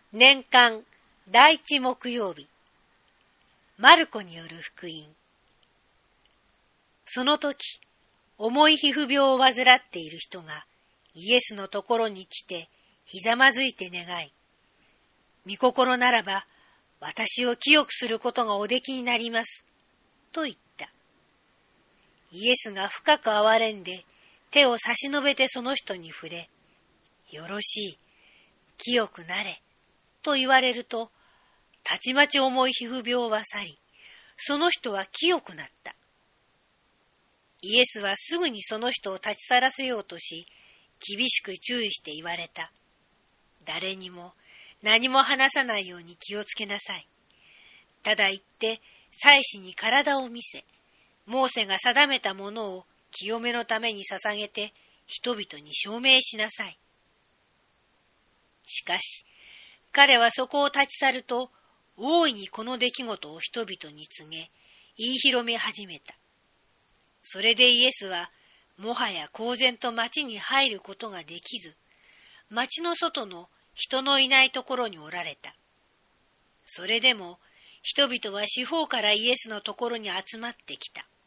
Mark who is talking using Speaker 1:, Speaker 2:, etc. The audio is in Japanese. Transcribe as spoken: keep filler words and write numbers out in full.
Speaker 1: 年間第一木曜日、マルコによる福音。その時、重い皮膚病を患っている人がイエスのところに来てひざまずいて願い、御心ならば私を清くすることがおできになります、と言った。イエスが深く憐れんで手を差し伸べてその人に触れ、よろしい、清くなれ、と言われると、たちまち重い皮膚病は去り、その人は清くなった。イエスはすぐにその人を立ち去らせようとし、厳しく注意して言われた。誰にも何も話さないように気をつけなさい。ただ言って、祭司に体を見せ、モーセが定めたものを清めのために捧げて、人々に証明しなさい。しかし、彼はそこを立ち去ると、大いにこの出来事を人々に告げ、言い広め始めた。それでイエスは、もはや公然と町に入ることができず、町の外の人のいないところにおられた。それでも、人々は四方からイエスのところに集まってきた。